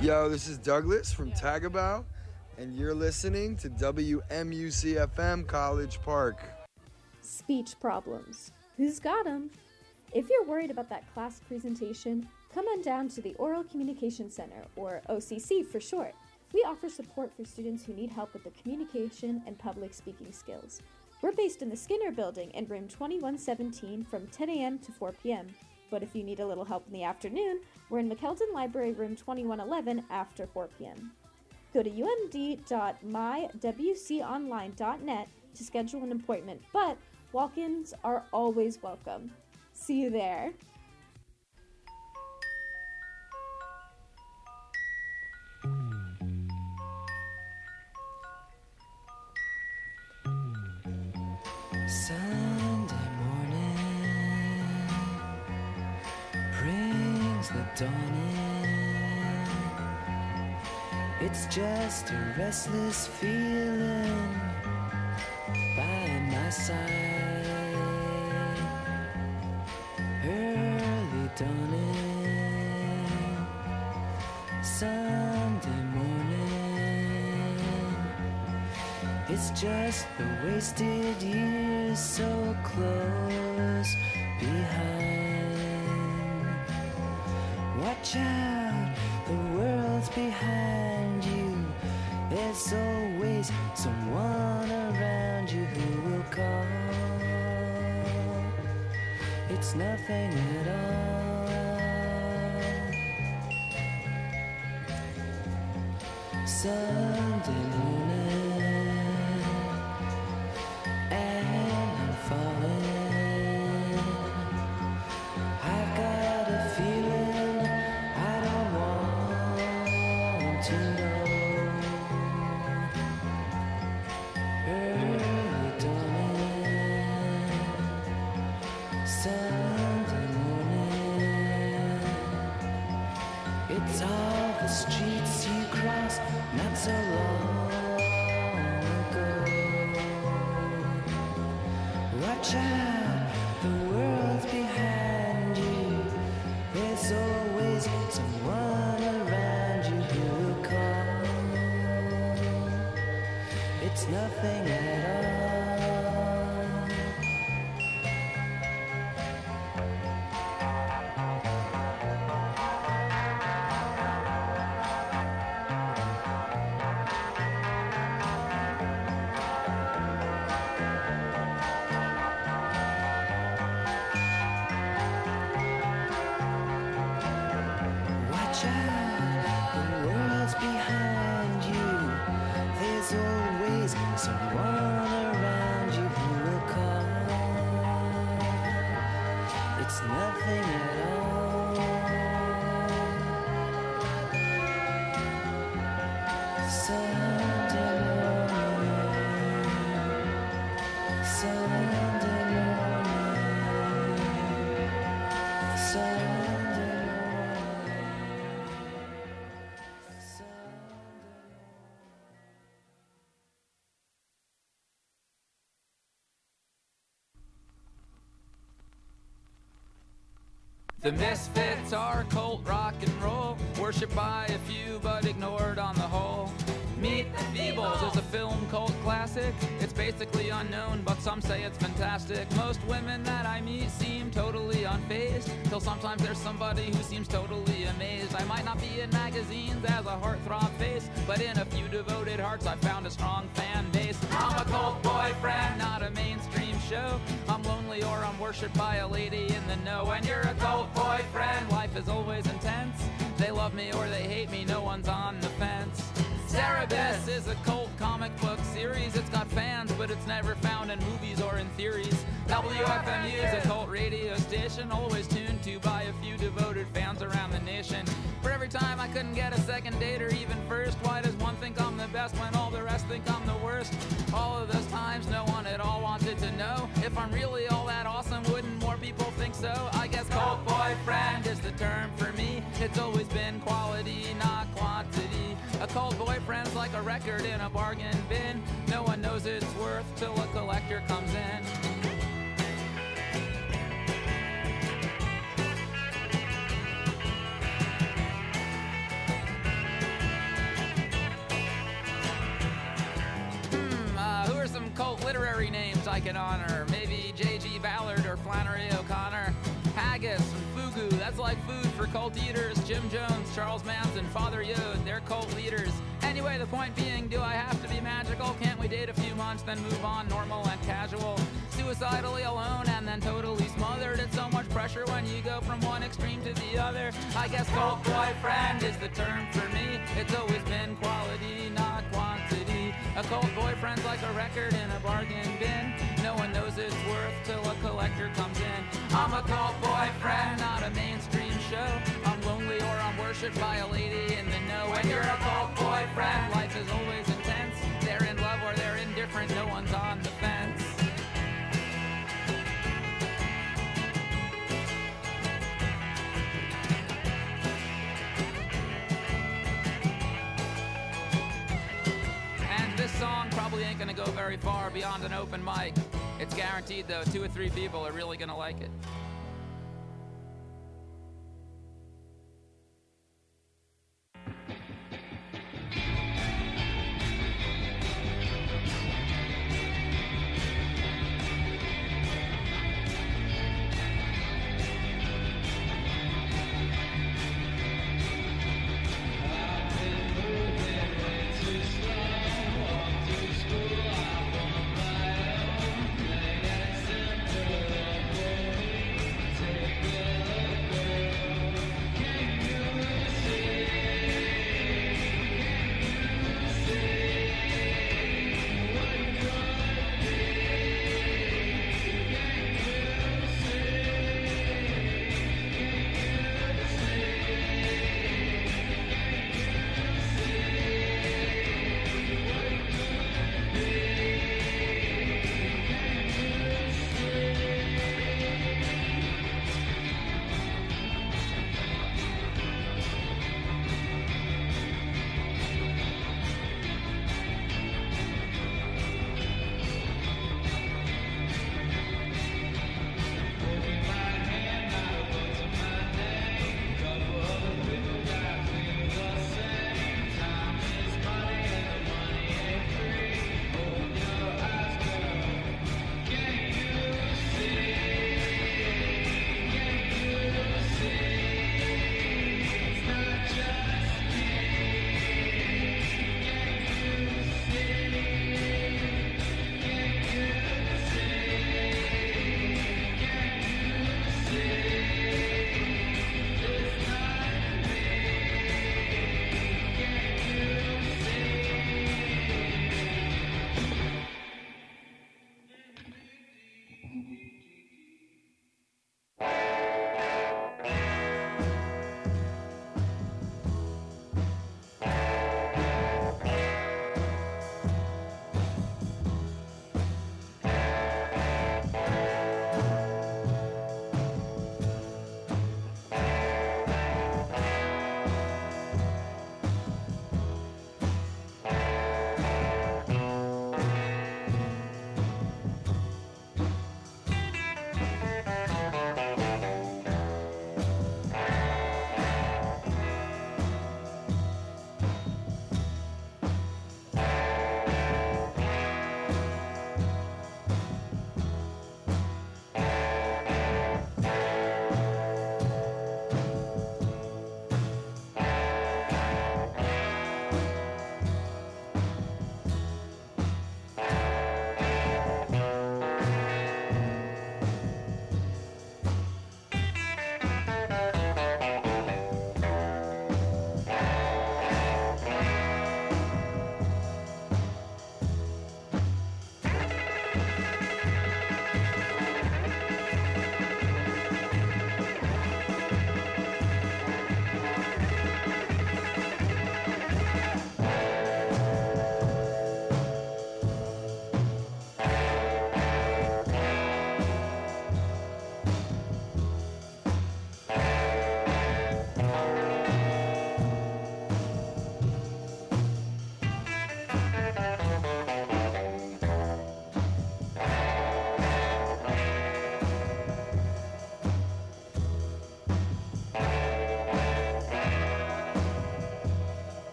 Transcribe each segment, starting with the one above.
Yo, this is Douglas from Tagabout, and you're listening to WMUC-FM College Park. Speech problems. Who's got 'em? If you're worried about that class presentation, come on down to the Oral Communication Center, or OCC for short. We offer support for students who need help with the communication and public speaking skills. We're based in the Skinner Building in room 2117 from 10 a.m. to 4 p.m. But if you need a little help in the afternoon, we're in McKeldin Library room 2111 after 4 p.m. Go to umd.mywconline.net to schedule an appointment, but walk-ins are always welcome. See you there. Sunday morning brings the dawn in. It's just a restless feeling by my side. Early dawning, Sunday morning. It's just the wasted years so close behind. Watch out, the world's behind you. There's always someone around you who will call. It's nothing at all. Sunday morning, and I'm falling. I've got a feeling I don't want to know. Early dawning, Sunday morning. It's all the streets you cross not so long ago. Watch out, the world's behind you. There's always someone around you who will call. It's nothing at all. Watch out, the world's behind you. There's always someone around you who will call. It's nothing at all. Sunday morning, Sunday morning, Sunday The Misfits are cult rock and roll, worshipped by a few but ignored on the whole. Meet the Feebles is a film cult classic. It's basically unknown, but some say it's fantastic. Most women that I meet seem totally unfazed, till sometimes there's somebody who seems totally amazed. I might not be in magazines as a heartthrob face, but in a few devoted hearts I found a strong fan base. I'm a cult boyfriend, not a mainstream show. I'm lonely or I'm worshipped by a lady in the know. When you're a cult boyfriend, life is always intense. They love me or they hate me, no one's on the fence. Cerebus is a cult comic book series. It's got fans, but it's never found in movies or in theories. WFMU is a cult radio station, always tuned to by a few devoted fans around the nation. For every time I couldn't get a second date or even first, why does one think I'm the best when all the rest think I'm the worst? All of those times no one at all wanted to know if I'm really all that awesome, wouldn't more people think so? I guess cult boyfriend is the term for me. It's always been quality, not quantity. A cult boyfriend's like a record in a bargain bin. No one knows its worth till a collector comes in. I can honor. Maybe J.G. Ballard or Flannery O'Connor. Haggis and fugu, that's like food for cult eaters. Jim Jones, Charles Manson, Father Yod, they're cult leaders. Anyway, the point being, do I have to be magical? Can't we date a few months, then move on, normal and casual? Suicidally alone and then totally smothered. It's so much pressure when you go from one extreme to the other. I guess cult boyfriend is the term for me. It's always been quality, not quantity. A cult boyfriend's like a record in a bargain bin. No one knows its worth till a collector comes in. I'm a cult boyfriend, not a mainstream show. I'm lonely or I'm worshipped by a lady in the know. When you're a cult boyfriend, life is always intense. They're in love or they're indifferent, no one's on the fence. And this song probably ain't gonna go very far beyond an open mic. It's guaranteed though, 2 or 3 people are really gonna like it.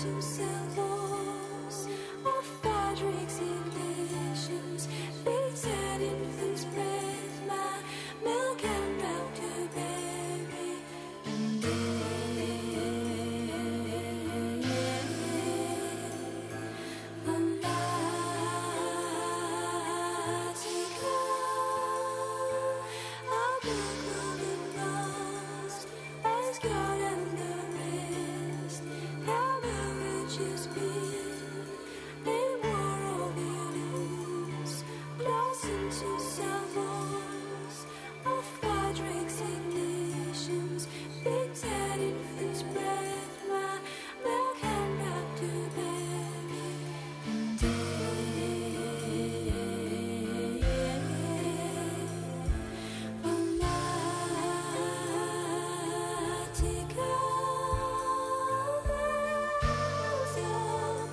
to salons or fabrics ignitions, feet and infants breath, my milk and elderberry, and to salons or fabrics ignitions, big dead infants breath, my milk and elderberry, and Fanatica,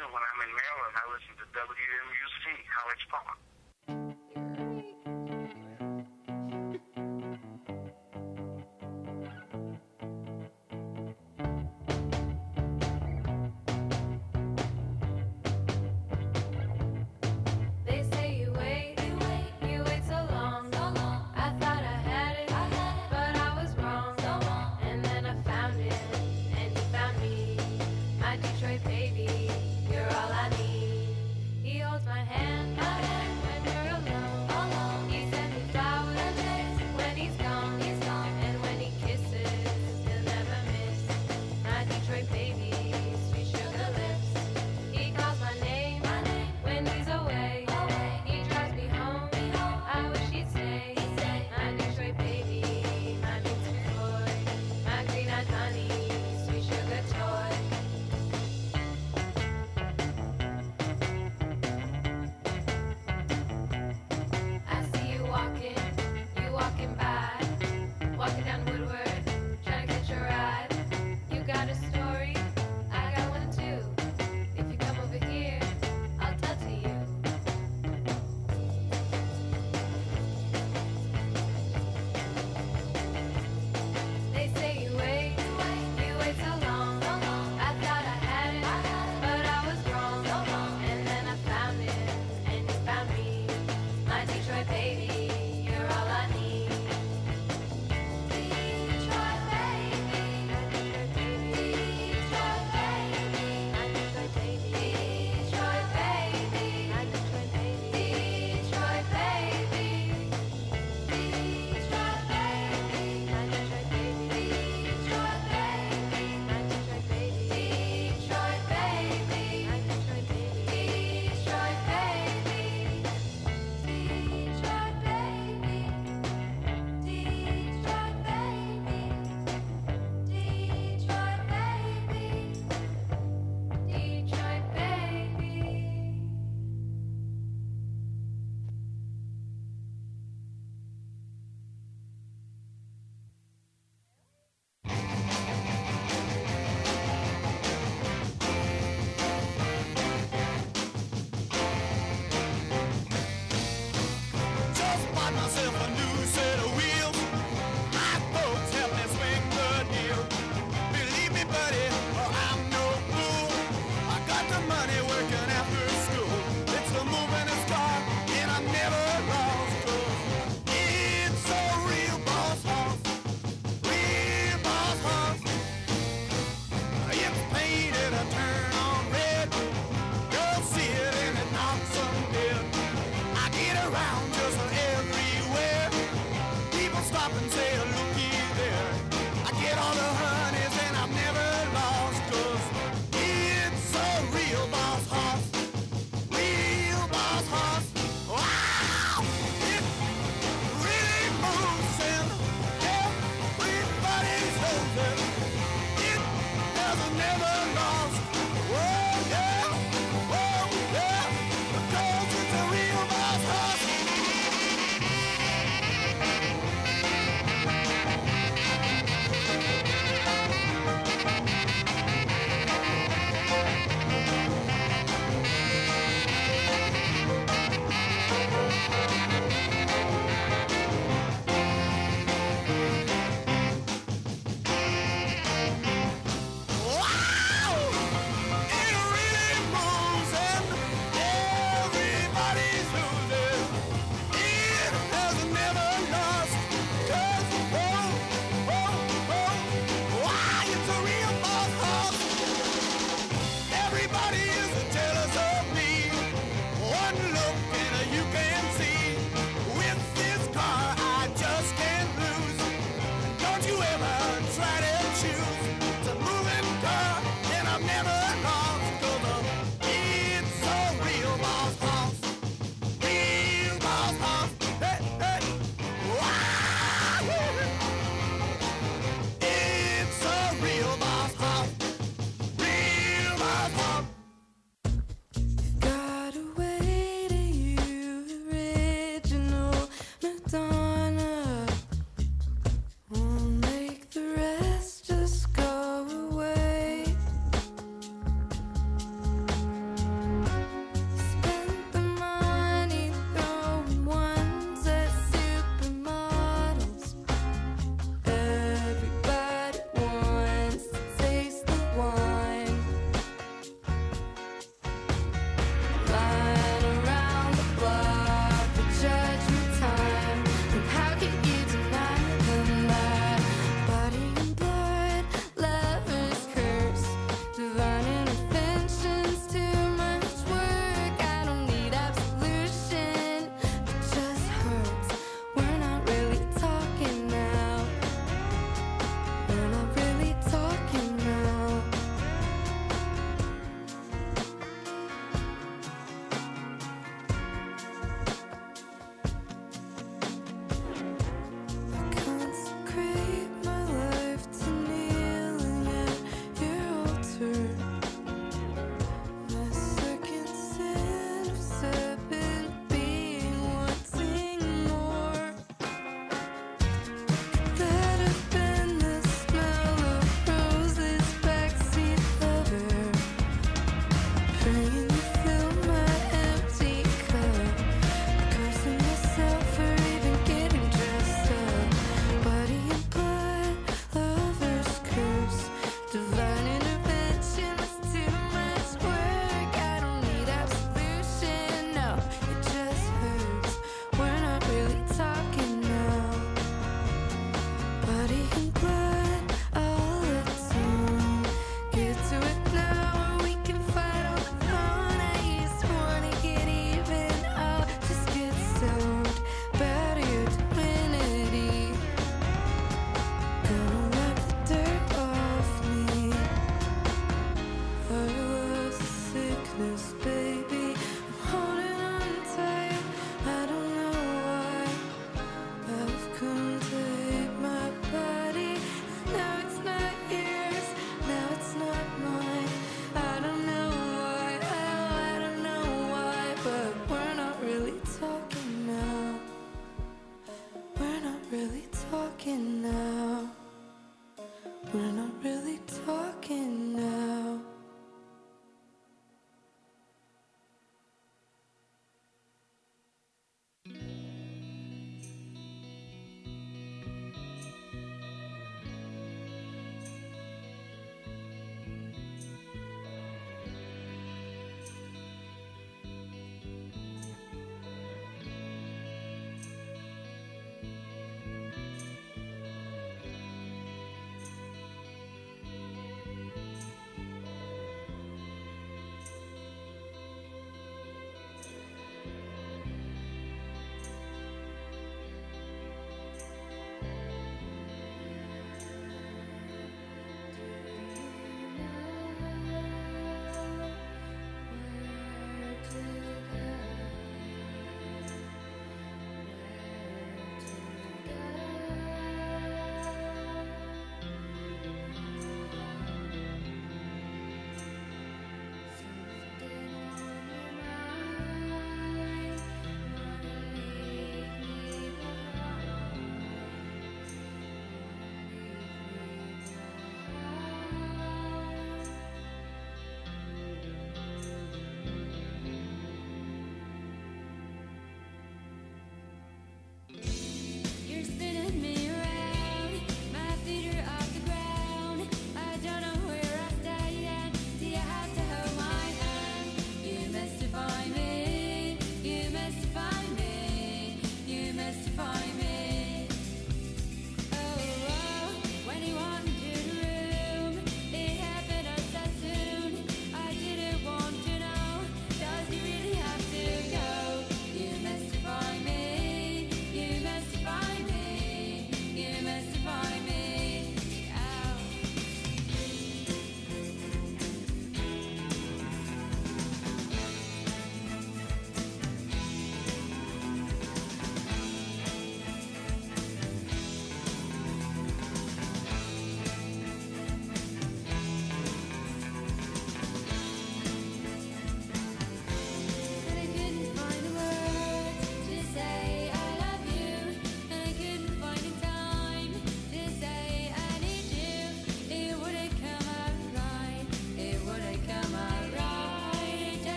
when I'm in Maryland, I listen to WMUC, College Park. They say you wait so long. I thought I had it, but I was wrong. And then I found it, and you found me. My Detroit baby, you're all I need. He holds my hand when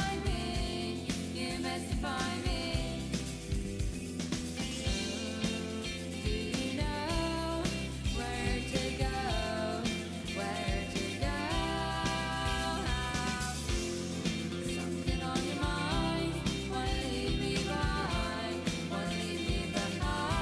mystify me. You mystify me. Do you know where to go? Where to go? Something on your mind. Wanna leave me behind. Wanna leave me behind.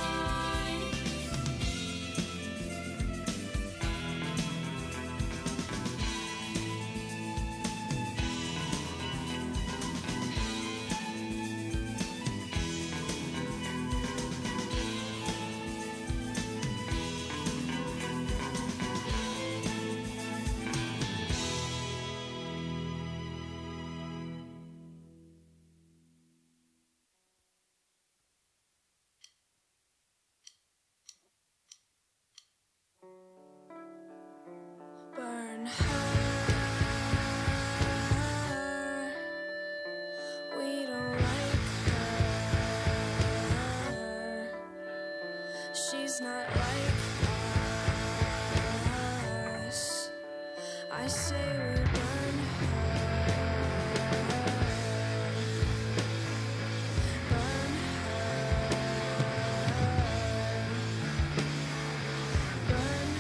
Burn her. We don't like her. She's not like us. I say we burn her. Burn her. Burn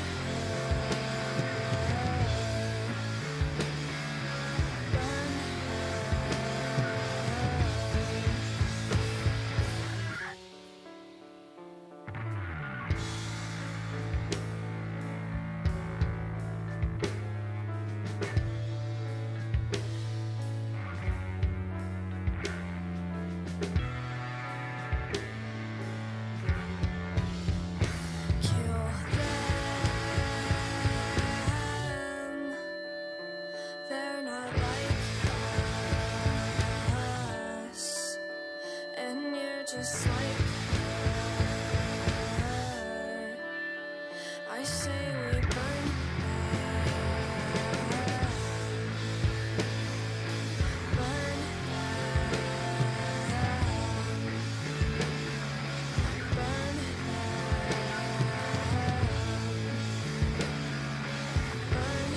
kill them. They're not like us, and you're just like her. I say we burn them. Burn them. Burn them. Burn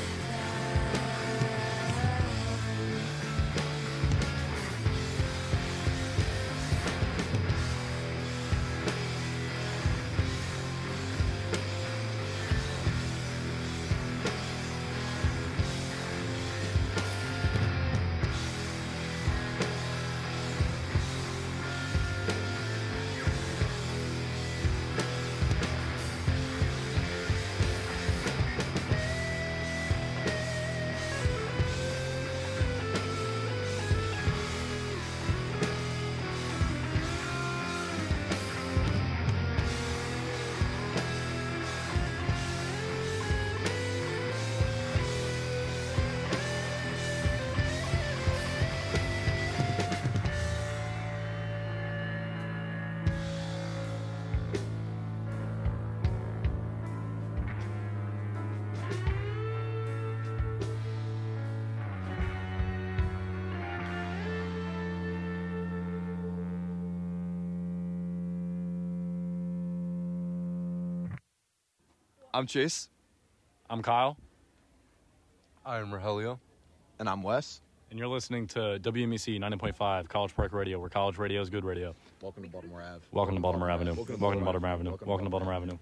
I'm Chase. I'm Kyle, I'm Rogelio. And I'm Wes. and you're listening to WMEC 90.5 College Park Radio, where college radio is good radio. Welcome to Baltimore Ave. Welcome to Baltimore Avenue. Welcome to Baltimore Avenue. Welcome to Baltimore Avenue.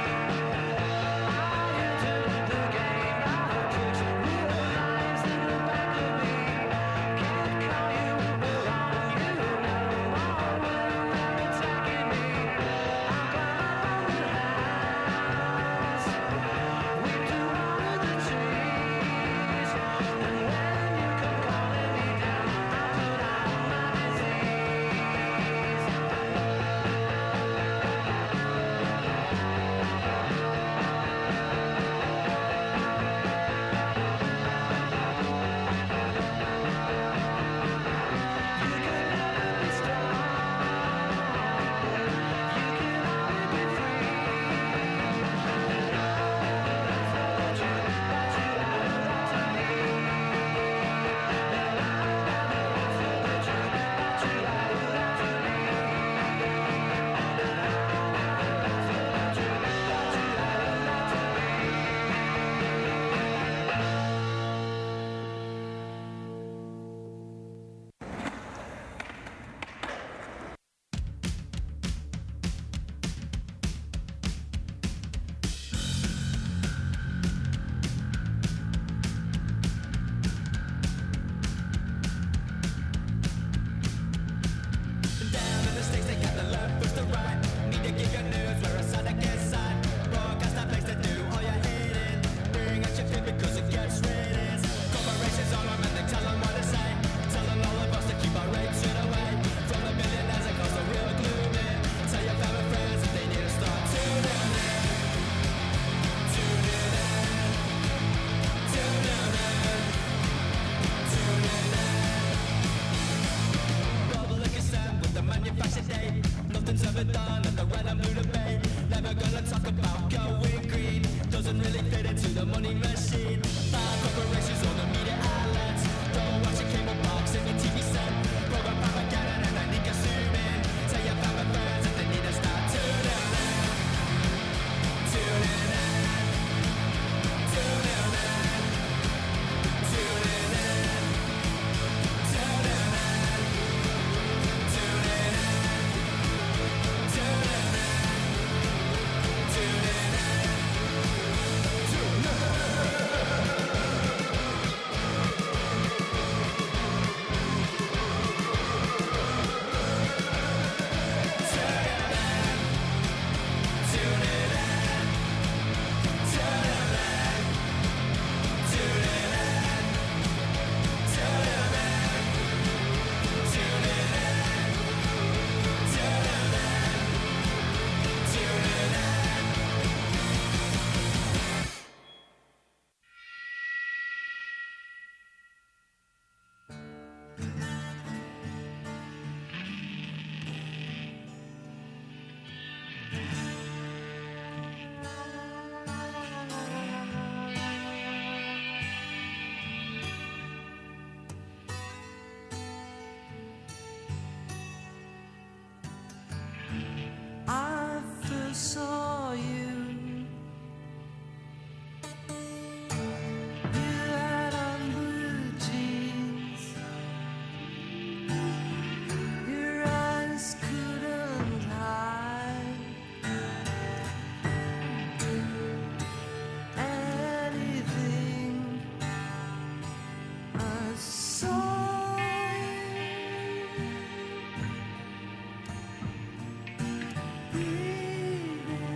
I entered the game, I took some real lives in the I first saw you. You had on blue jeans. Your eyes couldn't hide anything. I saw breathing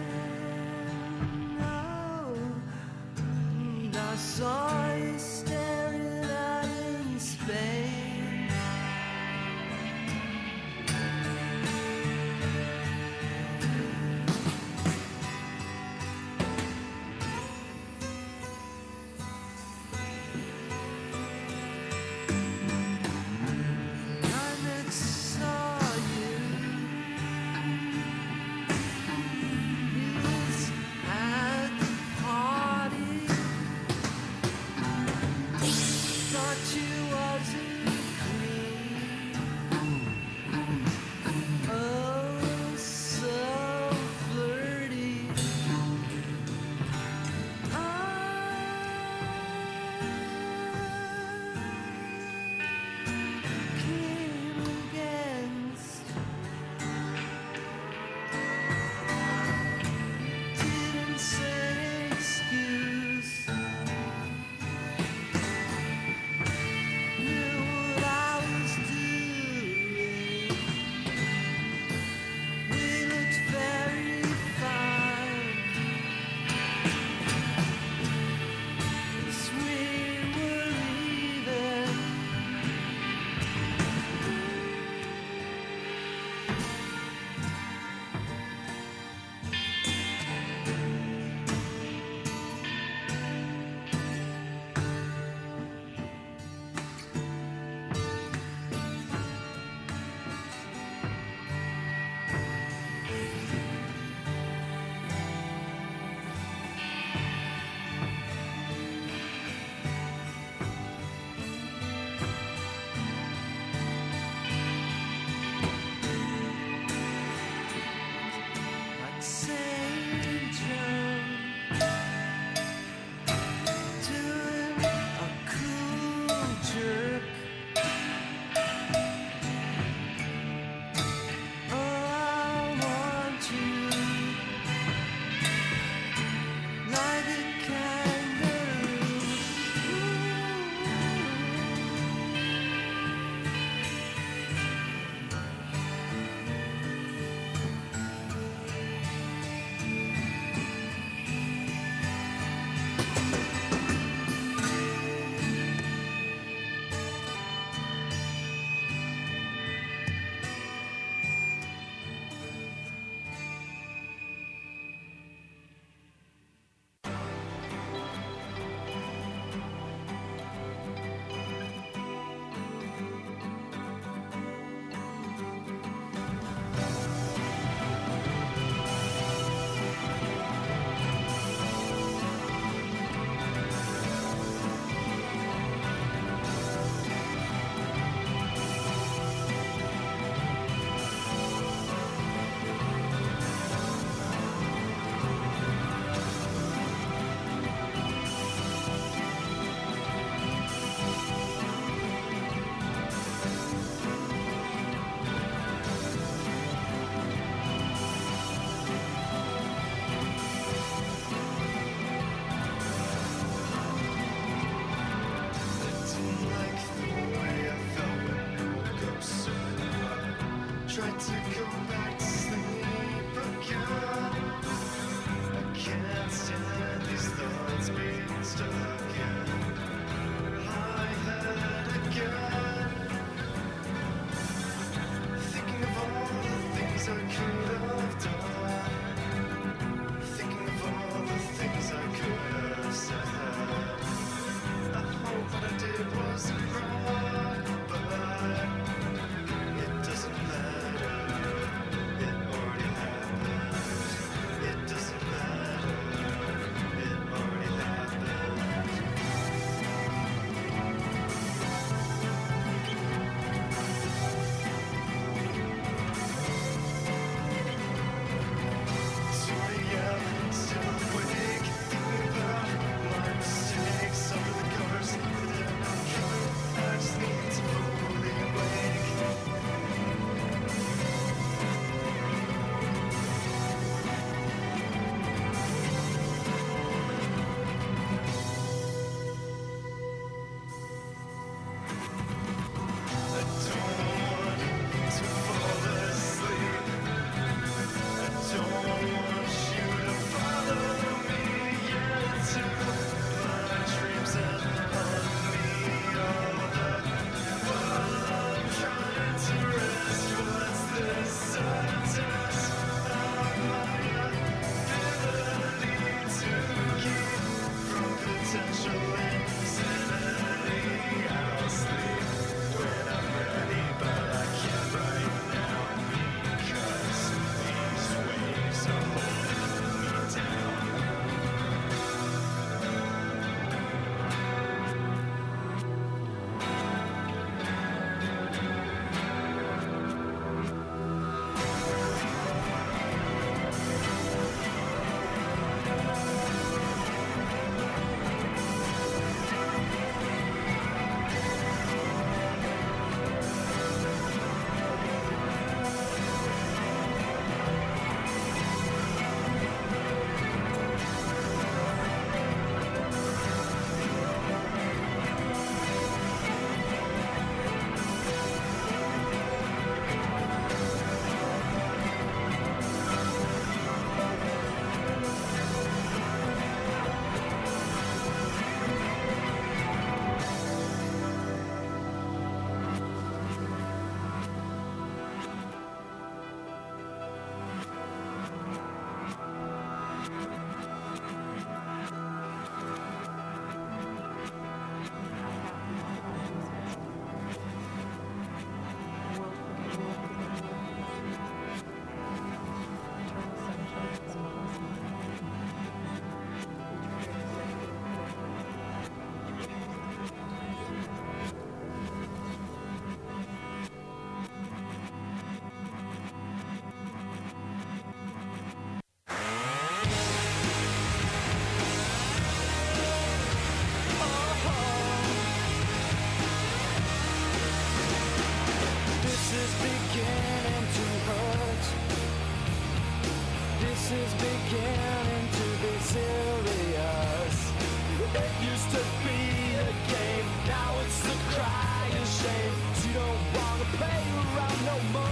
this is beginning to be serious. It used to be a game, now it's the cry of shame. So you don't wanna play around no more.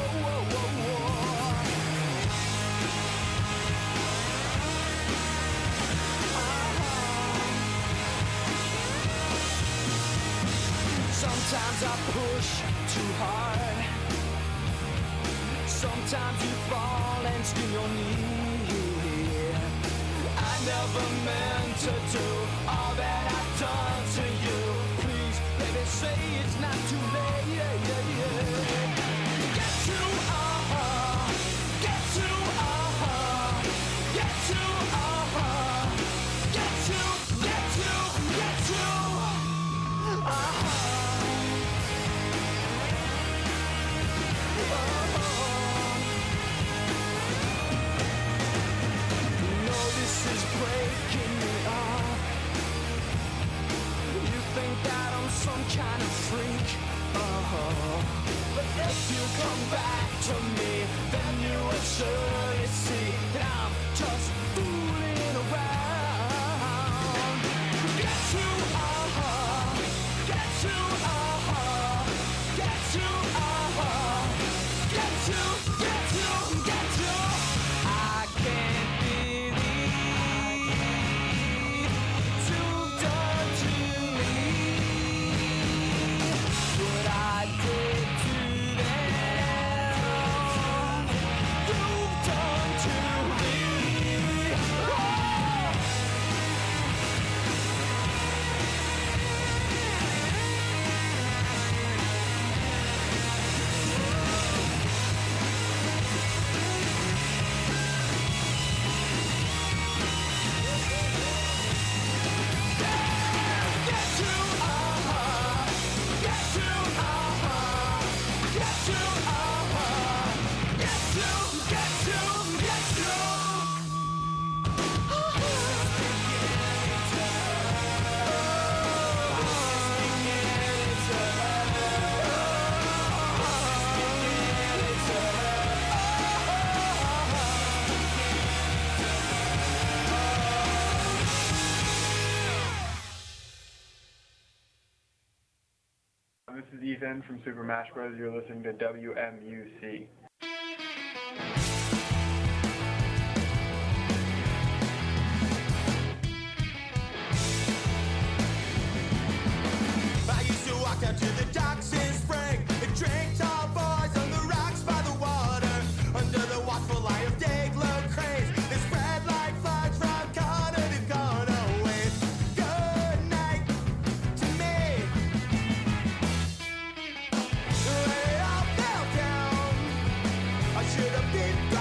Sometimes I push too hard. Sometimes you fall and skin your knee. I never meant to do all that I've done to you. Please, baby, say it's not too late. Get to, get to, get to, get to, get to, get to, breaking me up. You think that I'm some kind of freak, but if you come back to me, then you will surely see that I'm just fooling around. Get to, get to, get to, get to, get to, get to. I can't believe you've done to me what I did to them. You've done to me. This is Ethan from Super Mash Bros. You're listening to WMUC. I used to walk down to the docks in spring and drink tall boys on the rocks by the water, under the watchful eye of day glow craze. They spread like flags from corner to corner. Wave good night to me. When it all fell down, I should have been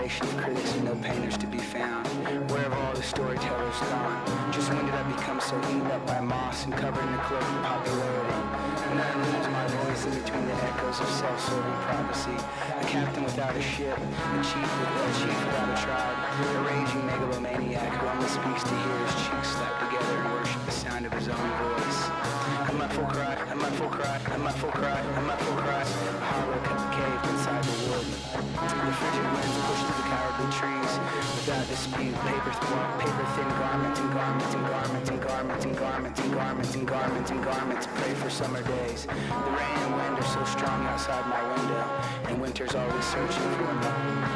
generation of critics and no painters to be found. Where have all the storytellers gone? Just when did I become so eaten up by moss and covered in a cloak of popularity? When I lose my voice in between the echoes of self-serving prophecy. A captain without a ship, a chief without a tribe, a raging megalomaniac who only speaks to hear his cheeks slapped together and worship the sound of his own voice. I'm my full cry, I'm my full cry, I'm my full cry, I'm my full cry. A hollow cave inside the wood. The frigid winds push through the cowardly trees without dispute. Paper thin garments and garments and garments and garments and garments and garments and garments and garments. Pray for summer days. The rain and wind are so strong outside my window, and winter's always searching for me.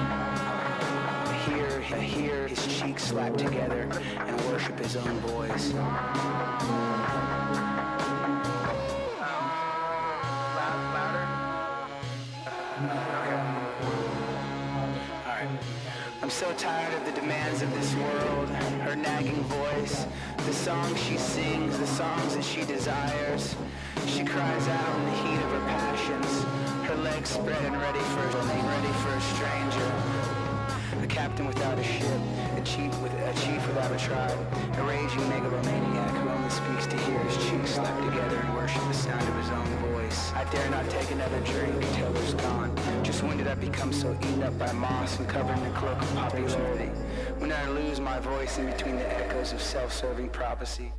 Hear his cheeks slap together and worship his own voice. I'm so tired of the demands of this world, her nagging voice, the songs she sings, the songs that she desires. She cries out in the heat of her passions, her legs spread and ready for a stranger. A captain without a ship, a chief without a tribe, a raging megalomaniac who only speaks to hear his cheeks slapped together and worship the sound of his own voice. I dare not take another drink until there's gone. Just when did I become so eaten up by moss and covered in a cloak of popularity? When did I lose my voice in between the echoes of self-serving prophecy?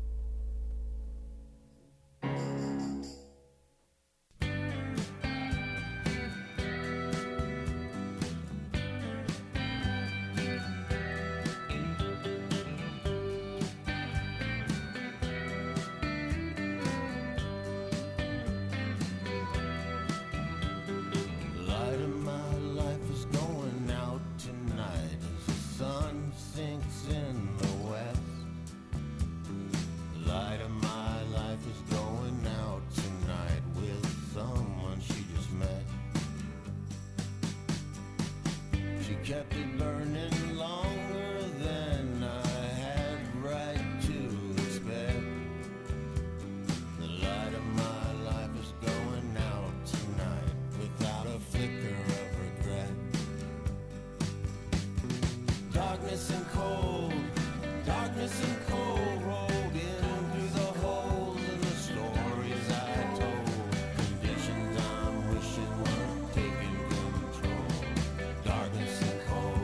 Kept it burning longer than I had right to expect. The light of my life is going out tonight without a flicker of regret. Darkness and cold rolled in through the holes in the stories I told. Conditions I'm wishing weren't taking control. Darkness and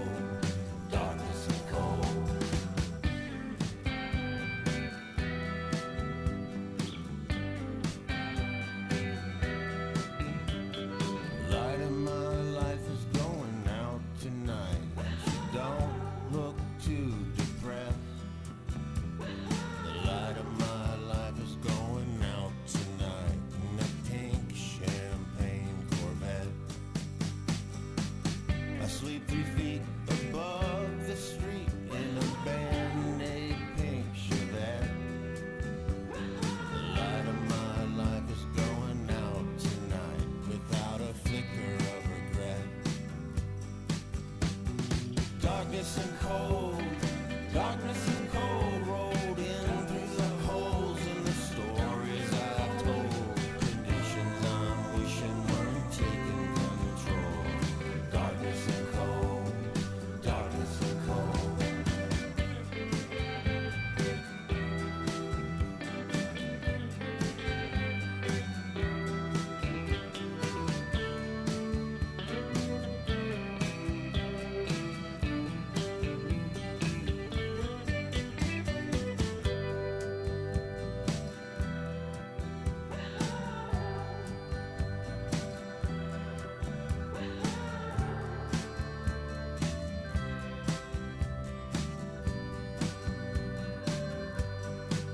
sleep 3 feet above the street in a Band-Aid pink Chevette. The light of my life is going out tonight without a flicker of regret. Darkness and cold, darkness